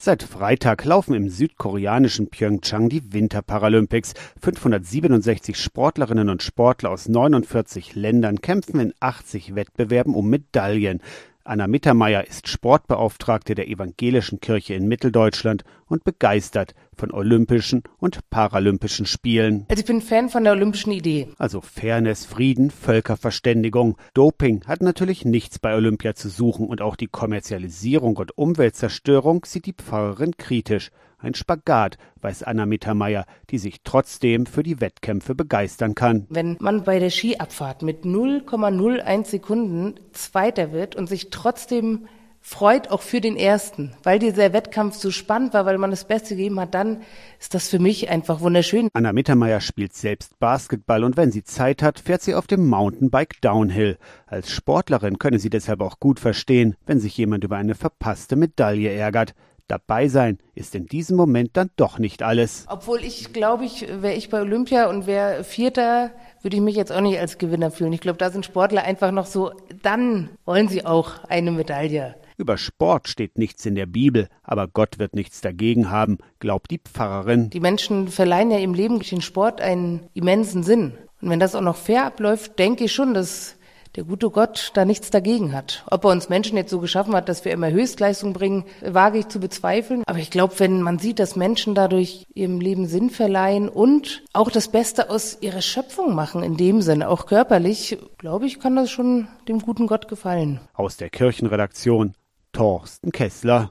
Seit Freitag laufen im südkoreanischen Pyeongchang die Winterparalympics. 567 Sportlerinnen und Sportler aus 49 Ländern kämpfen in 80 Wettbewerben um Medaillen. Anna Mittermeier ist Sportbeauftragte der Evangelischen Kirche in Mitteldeutschland und begeistert von Olympischen und Paralympischen Spielen. Also ich bin Fan von der olympischen Idee. Also Fairness, Frieden, Völkerverständigung. Doping hat natürlich nichts bei Olympia zu suchen und auch die Kommerzialisierung und Umweltzerstörung sieht die Pfarrerin kritisch. Ein Spagat, weiß Anna Mittermeier, die sich trotzdem für die Wettkämpfe begeistern kann. Wenn man bei der Skiabfahrt mit 0,01 Sekunden Zweiter wird und sich trotzdem freut, auch für den Ersten, weil dieser Wettkampf so spannend war, weil man das Beste gegeben hat, dann ist das für mich einfach wunderschön. Anna Mittermeier spielt selbst Basketball und wenn sie Zeit hat, fährt sie auf dem Mountainbike Downhill. Als Sportlerin könne sie deshalb auch gut verstehen, wenn sich jemand über eine verpasste Medaille ärgert. Dabei sein ist in diesem Moment dann doch nicht alles. Obwohl wäre ich bei Olympia und wäre Vierter, würde ich mich jetzt auch nicht als Gewinner fühlen. Ich glaube, da sind Sportler einfach noch so, dann wollen sie auch eine Medaille. Über Sport steht nichts in der Bibel, aber Gott wird nichts dagegen haben, glaubt die Pfarrerin. Die Menschen verleihen ja im Leben durch den Sport einen immensen Sinn. Und wenn das auch noch fair abläuft, denke ich schon, dass der gute Gott da nichts dagegen hat. Ob er uns Menschen jetzt so geschaffen hat, dass wir immer Höchstleistung bringen, wage ich zu bezweifeln. Aber ich glaube, wenn man sieht, dass Menschen dadurch ihrem Leben Sinn verleihen und auch das Beste aus ihrer Schöpfung machen, in dem Sinne, auch körperlich, glaube ich, kann das schon dem guten Gott gefallen. Aus der Kirchenredaktion, Thorsten Kessler.